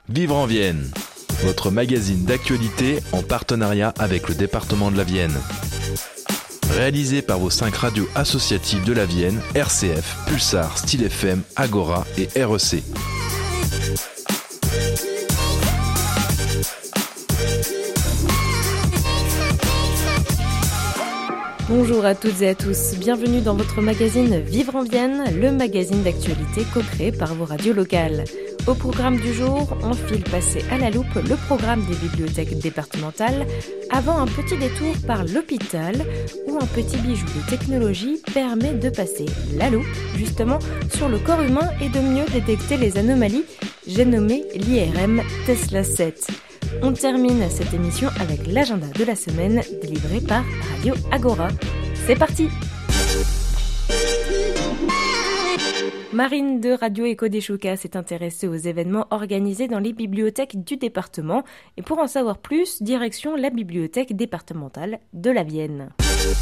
Vivre en Vienne, votre magazine d'actualité en partenariat avec le département de la Vienne. Réalisé par vos 5 radios associatives de la Vienne, RCF, Pulsar, Style FM, Agora et REC. Bonjour à toutes et à tous, bienvenue dans votre magazine Vivre en Vienne, le magazine d'actualité co-créé par vos radios locales. Au programme du jour, on file passer à la loupe le programme des bibliothèques départementales avant un petit détour par l'hôpital où un petit bijou de technologie permet de passer la loupe justement sur le corps humain et de mieux détecter les anomalies, j'ai nommé l'IRM Tesla 7. On termine cette émission avec l'agenda de la semaine délivré par Radio Agora. C'est parti! Marine de Radio Écho des Choucas s'est intéressée aux événements organisés dans les bibliothèques du département. Et pour en savoir plus, direction la bibliothèque départementale de la Vienne.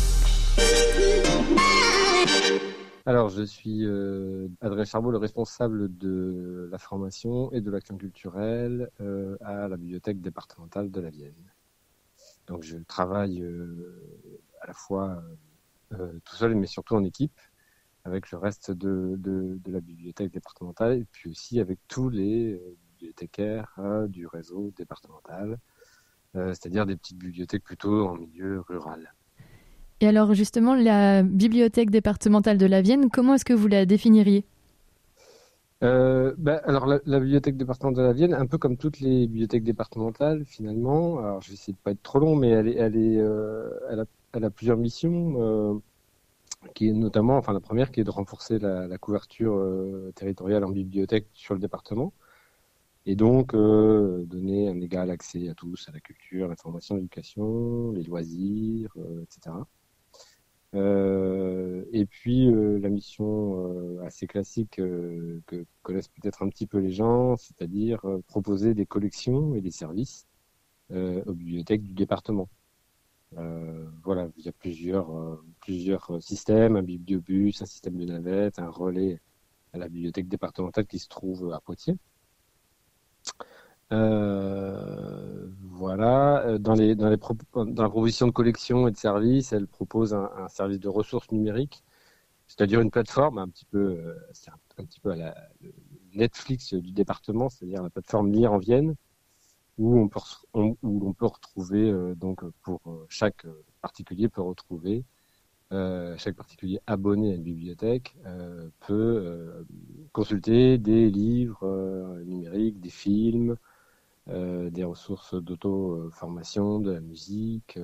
Alors, je suis Adrien Charbot, le responsable de la formation et de l'action culturelle à la bibliothèque départementale de la Vienne. Donc, je travaille à la fois tout seul, mais surtout en équipe, avec le reste de la bibliothèque départementale, et puis aussi avec tous les bibliothécaires du réseau départemental, c'est-à-dire des petites bibliothèques plutôt en milieu rural. Et alors justement, la bibliothèque départementale de la Vienne, comment est-ce que vous la définiriez ? Alors la bibliothèque départementale de la Vienne, un peu comme toutes les bibliothèques départementales finalement, alors je vais essayer de pas être trop long, mais elle a plusieurs missions, qui est notamment, la première qui est de renforcer la couverture territoriale en bibliothèque sur le département, et donc donner un égal accès à tous à la culture, l'information, l'éducation, les loisirs, etc. Et puis la mission assez classique que connaissent peut-être un petit peu les gens, c'est-à-dire proposer des collections et des services aux bibliothèques du département. Voilà, il y a plusieurs systèmes, un bibliobus, un système de navette, un relais à la bibliothèque départementale qui se trouve à Poitiers. Voilà, dans la proposition de collection et de service, elle propose un service de ressources numériques, c'est-à-dire une plateforme c'est un petit peu à le Netflix du département, c'est-à-dire la plateforme Lire en Vienne, où on peut retrouver donc pour chaque particulier peut retrouver chaque particulier abonné à une bibliothèque peut consulter des livres numériques, des films, des ressources d'auto-formation, de la musique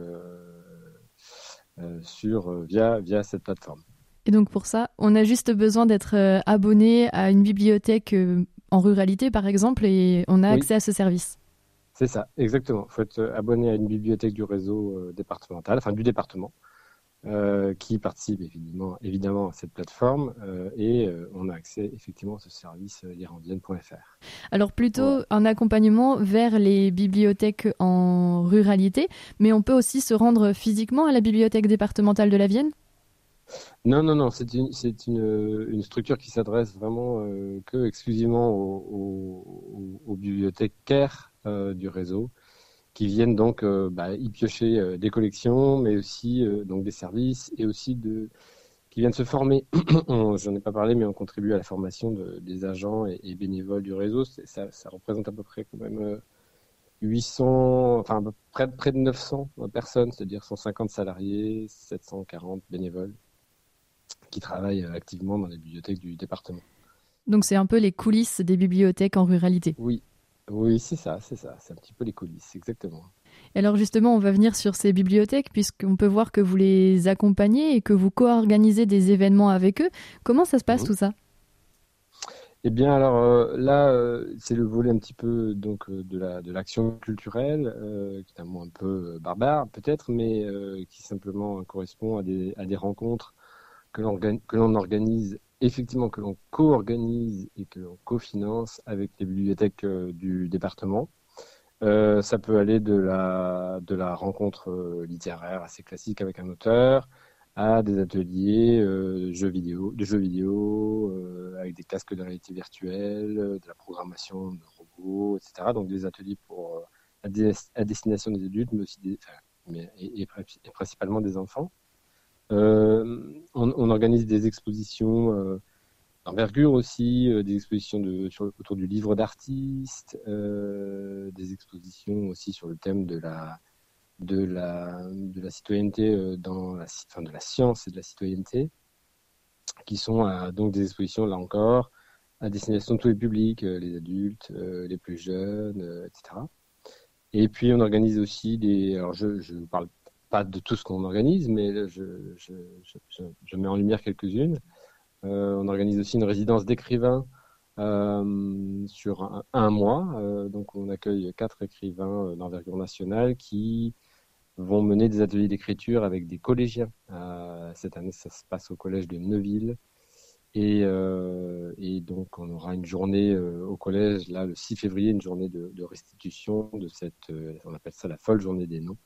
via cette plateforme. Et donc pour ça, on a juste besoin d'être abonné à une bibliothèque en ruralité par exemple et on a accès à ce service. C'est ça, exactement. Il faut être abonné à une bibliothèque du réseau départemental, du département, qui participe évidemment à cette plateforme et on a accès effectivement à ce service lireanvienne.fr. Alors plutôt un accompagnement vers les bibliothèques en ruralité, mais on peut aussi se rendre physiquement à la bibliothèque départementale de la Vienne ? Non, c'est une structure qui s'adresse vraiment exclusivement aux bibliothécaires du réseau, qui viennent donc y piocher des collections, mais aussi donc des services, et aussi qui viennent se former. J'en ai pas parlé, mais on contribue à la formation des agents et bénévoles du réseau. Ça représente à peu près quand même 800, près de 900 personnes, c'est-à-dire 150 salariés, 740 bénévoles qui travaillent activement dans les bibliothèques du département. Donc c'est un peu les coulisses des bibliothèques en ruralité. Oui, c'est ça, c'est un petit peu les coulisses, exactement. Et alors justement, on va venir sur ces bibliothèques puisqu'on peut voir que vous les accompagnez et que vous co-organisez des événements avec eux. Comment ça se passe tout ça ? Eh bien alors là, c'est le volet un petit peu donc de l'action culturelle, qui est un mot un peu barbare peut-être, mais qui simplement correspond à des rencontres que l'on organise, effectivement que l'on co-organise et que l'on co-finance avec les bibliothèques du département. Ça peut aller de la rencontre littéraire assez classique avec un auteur à des ateliers de jeux vidéo avec des casques de réalité virtuelle, de la programmation de robots labo, etc. Donc des ateliers à destination des adultes, mais aussi et principalement des enfants. On organise des expositions d'envergure aussi, des expositions autour du livre d'artistes, des expositions aussi sur le thème de la citoyenneté de la science et de la citoyenneté, qui sont donc des expositions, là encore, à destination de tous les publics, les adultes, les plus jeunes, etc. Et puis on organise aussi alors je ne parle pas de tout ce qu'on organise, mais je mets en lumière quelques-unes. On organise aussi une résidence d'écrivains sur un mois. Donc on accueille 4 écrivains d'envergure nationale qui vont mener des ateliers d'écriture avec des collégiens. Cette année, ça se passe au collège de Neuville. Et donc, on aura une journée au collège, là, le 6 février, une journée de restitution de on appelle ça la folle journée des noms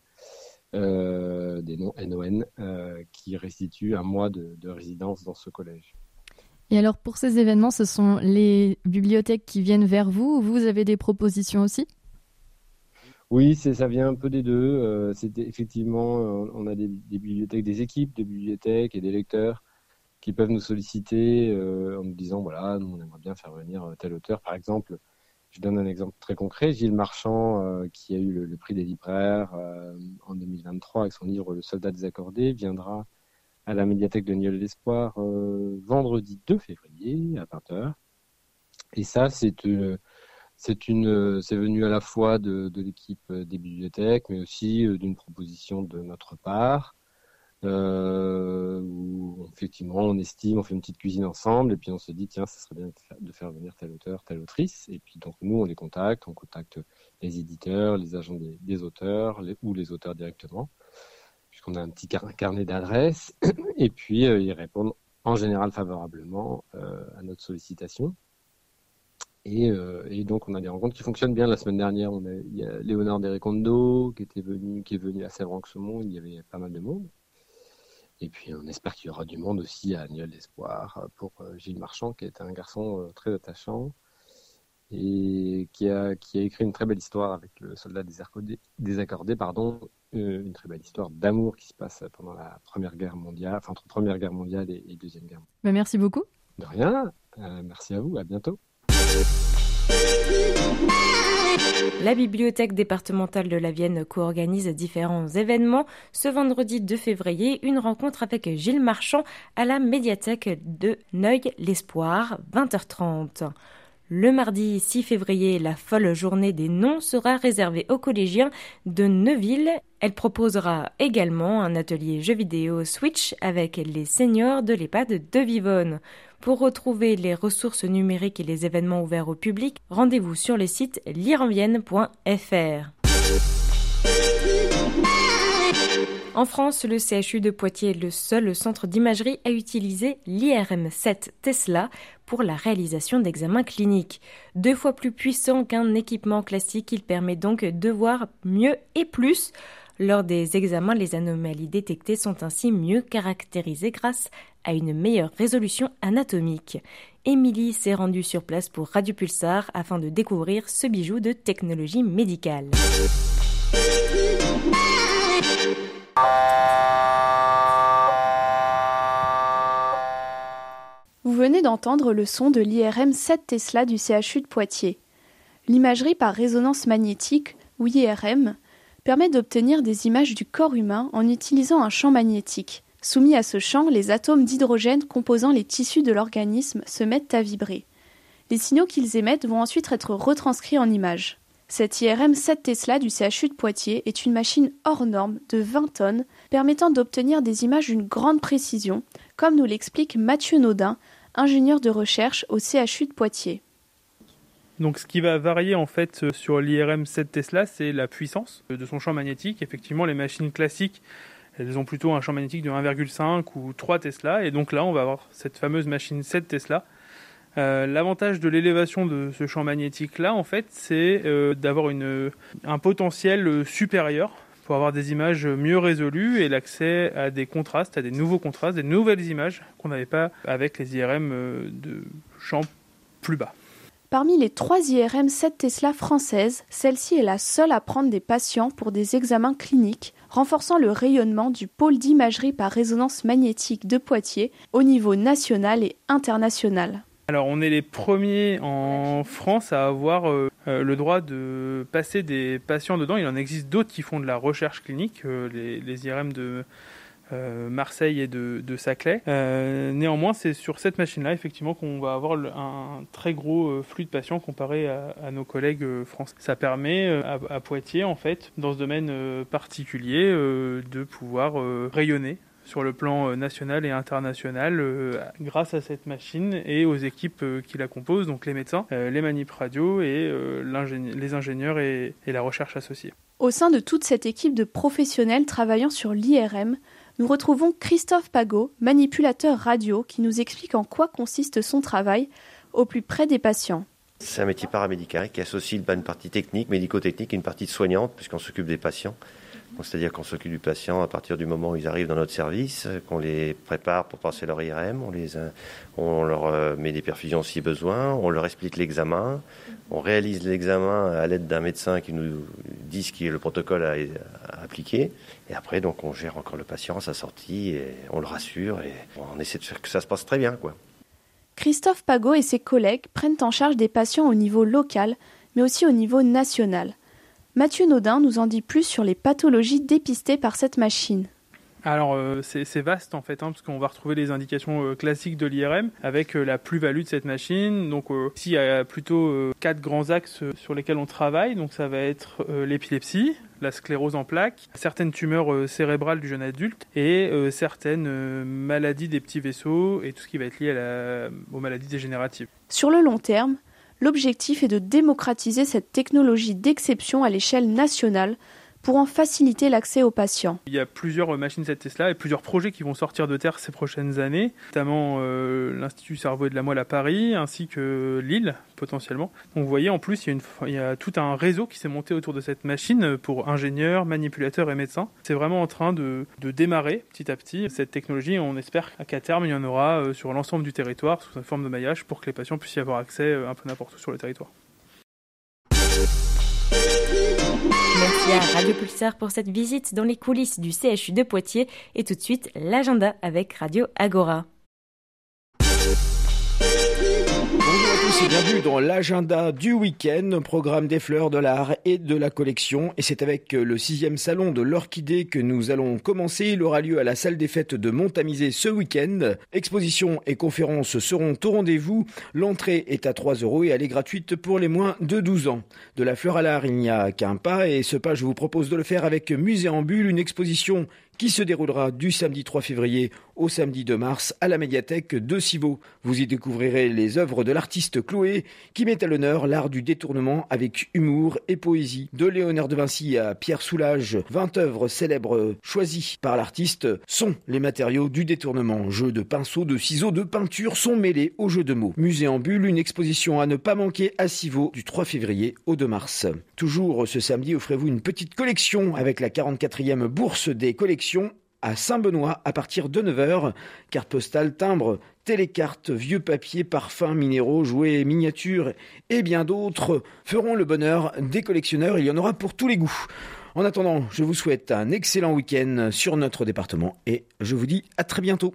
NON, qui restitue un mois de résidence dans ce collège. Et alors, pour ces événements, ce sont les bibliothèques qui viennent vers vous, ou vous avez des propositions aussi ? Oui, ça vient un peu des deux. Effectivement, on a des bibliothèques, des équipes de bibliothèques et des lecteurs qui peuvent nous solliciter en nous disant, voilà, nous, on aimerait bien faire venir tel auteur. Par exemple, je donne un exemple très concret, Gilles Marchand, qui a eu le prix des libraires en 2023 avec son livre Le Soldat désaccordé, viendra à la médiathèque de Nieul d'Espoir vendredi 2 février à 20h. Et ça, c'est venu à la fois de l'équipe des bibliothèques, mais aussi d'une proposition de notre part, où effectivement on estime, on fait une petite cuisine ensemble, et puis on se dit, tiens, ça serait bien de faire venir tel auteur, telle autrice. Et puis donc nous, on contacte les éditeurs, les agents des auteurs, ou les auteurs directement, puisqu'on a un petit carnet d'adresses, et puis ils répondent en général favorablement à notre sollicitation. Et donc, on a des rencontres qui fonctionnent bien. La semaine dernière, il y a Léonard Derekondo qui est venu à Sèvres-en-Saumon. Il y avait pas mal de monde. Et puis, on espère qu'il y aura du monde aussi à Nieul d'Espoir pour Gilles Marchand, qui est un garçon très attachant et qui a écrit une très belle histoire avec le soldat désaccordé, une très belle histoire d'amour qui se passe pendant la Première Guerre mondiale, entre Première Guerre mondiale et Deuxième Guerre mondiale. Merci beaucoup. De rien. Merci à vous. À bientôt. La bibliothèque départementale de la Vienne co-organise différents événements. Ce vendredi 2 février, une rencontre avec Gilles Marchand à la médiathèque de Neuil-l'Espoir, 20h30. Le mardi 6 février, la folle journée des noms sera réservée aux collégiens de Neuville. Elle proposera également un atelier jeux vidéo Switch avec les seniors de l'EHPAD de Vivonne. Pour retrouver les ressources numériques et les événements ouverts au public, rendez-vous sur le site lirenvienne.fr. En France, le CHU de Poitiers est le seul centre d'imagerie à utiliser l'IRM7 Tesla pour la réalisation d'examens cliniques. 2 fois plus puissant qu'un équipement classique, il permet donc de voir mieux et plus. Lors des examens, les anomalies détectées sont ainsi mieux caractérisées grâce à une meilleure résolution anatomique. Émilie s'est rendue sur place pour Radio Pulsar afin de découvrir ce bijou de technologie médicale. Vous venez d'entendre le son de l'IRM7 Tesla du CHU de Poitiers. L'imagerie par résonance magnétique, ou IRM, permet d'obtenir des images du corps humain en utilisant un champ magnétique. Soumis à ce champ, les atomes d'hydrogène composant les tissus de l'organisme se mettent à vibrer. Les signaux qu'ils émettent vont ensuite être retranscrits en images. Cette IRM7 Tesla du CHU de Poitiers est une machine hors norme de 20 tonnes permettant d'obtenir des images d'une grande précision, comme nous l'explique Mathieu Naudin, ingénieur de recherche au CHU de Poitiers. Donc ce qui va varier en fait sur l'IRM7 Tesla, c'est la puissance de son champ magnétique. Effectivement, les machines classiques, elles ont plutôt un champ magnétique de 1,5 ou 3 Tesla. Et donc là, on va avoir cette fameuse machine 7 Tesla. L'avantage de l'élévation de ce champ magnétique-là, en fait, c'est d'avoir un potentiel supérieur pour avoir des images mieux résolues et l'accès à des contrastes, à des nouveaux contrastes, des nouvelles images qu'on n'avait pas avec les IRM de champ plus bas. Parmi les 3 IRM 7 Tesla françaises, celle-ci est la seule à prendre des patients pour des examens cliniques, renforçant le rayonnement du pôle d'imagerie par résonance magnétique de Poitiers au niveau national et international. Alors on est les premiers en France à avoir le droit de passer des patients dedans. Il en existe d'autres qui font de la recherche clinique, les IRM de Marseille et de Saclay. Néanmoins, c'est sur cette machine-là effectivement qu'on va avoir un très gros flux de patients comparé à nos collègues français. Ça permet à Poitiers, en fait, dans ce domaine particulier, de pouvoir rayonner sur le plan national et international grâce à cette machine et aux équipes qui la composent, donc les médecins, les manip radio et les ingénieurs et la recherche associée. Au sein de toute cette équipe de professionnels travaillant sur l'IRM, nous retrouvons Christophe Pagot, manipulateur radio, qui nous explique en quoi consiste son travail au plus près des patients. C'est un métier paramédical qui associe une partie technique, médico-technique et une partie soignante, puisqu'on s'occupe des patients. Donc, c'est-à-dire qu'on s'occupe du patient à partir du moment où ils arrivent dans notre service, qu'on les prépare pour passer leur IRM, on leur met des perfusions si besoin, on leur explique l'examen, on réalise l'examen à l'aide d'un médecin qui nous dit ce qui est le protocole à appliquer. Et après, donc, on gère encore le patient à sa sortie et on le rassure et on essaie de faire que ça se passe très bien, quoi. Christophe Pagot et ses collègues prennent en charge des patients au niveau local, mais aussi au niveau national. Mathieu Naudin nous en dit plus sur les pathologies dépistées par cette machine. Alors c'est vaste en fait, parce qu'on va retrouver les indications classiques de l'IRM avec la plus-value de cette machine. Donc ici il y a plutôt 4 grands axes sur lesquels on travaille. Donc ça va être l'épilepsie, la sclérose en plaques, certaines tumeurs cérébrales du jeune adulte et certaines maladies des petits vaisseaux et tout ce qui va être lié aux maladies dégénératives. Sur le long terme, l'objectif est de démocratiser cette technologie d'exception à l'échelle nationale pour en faciliter l'accès aux patients. Il y a plusieurs machines 7 Tesla et plusieurs projets qui vont sortir de terre ces prochaines années, notamment l'Institut Cerveau et de la Moelle à Paris, ainsi que Lille, potentiellement. Donc vous voyez, en plus, il y a tout un réseau qui s'est monté autour de cette machine pour ingénieurs, manipulateurs et médecins. C'est vraiment en train de démarrer petit à petit cette technologie. On espère qu'à terme, il y en aura sur l'ensemble du territoire, sous une forme de maillage, pour que les patients puissent y avoir accès un peu n'importe où sur le territoire. Merci à Radio Pulsar pour cette visite dans les coulisses du CHU de Poitiers et tout de suite l'agenda avec Radio Agora. Bonjour à tous et bienvenue dans l'agenda du week-end, programme des fleurs, de l'art et de la collection. Et c'est avec le 6e salon de l'Orchidée que nous allons commencer. Il aura lieu à la salle des fêtes de Montamisé ce week-end. Expositions et conférences seront au rendez-vous. L'entrée est à 3 € et elle est gratuite pour les moins de 12 ans. De la fleur à l'art, il n'y a qu'un pas et ce pas, je vous propose de le faire avec Musée en Bulle, une exposition qui se déroulera du samedi 3 février au samedi 2 mars à la médiathèque de Civaux. Vous y découvrirez les œuvres de l'artiste Chloé qui met à l'honneur l'art du détournement avec humour et poésie. De Léonard de Vinci à Pierre Soulages, 20 œuvres célèbres choisies par l'artiste sont les matériaux du détournement. Jeux de pinceaux, de ciseaux, de peinture sont mêlés au jeu de mots. Musée en Bulle, une exposition à ne pas manquer à Civaux du 3 février au 2 mars. Toujours ce samedi, offrez-vous une petite collection avec la 44e bourse des collections à Saint-Benoît à partir de 9h. Cartes postales, timbres, télécartes, vieux papiers, parfums, minéraux, jouets, miniatures et bien d'autres feront le bonheur des collectionneurs. Il y en aura pour tous les goûts. En attendant, je vous souhaite un excellent week-end sur notre département et je vous dis à très bientôt.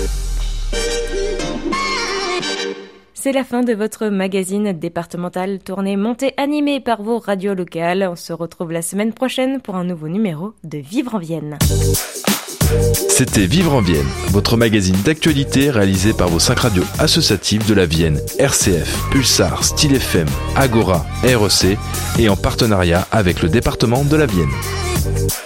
C'est la fin de votre magazine départemental tourné, monté, animé par vos radios locales. On se retrouve la semaine prochaine pour un nouveau numéro de Vivre en Vienne. C'était Vivre en Vienne, votre magazine d'actualité réalisé par vos 5 radios associatives de la Vienne, RCF, Pulsar, Style FM, Agora, REC et en partenariat avec le département de la Vienne.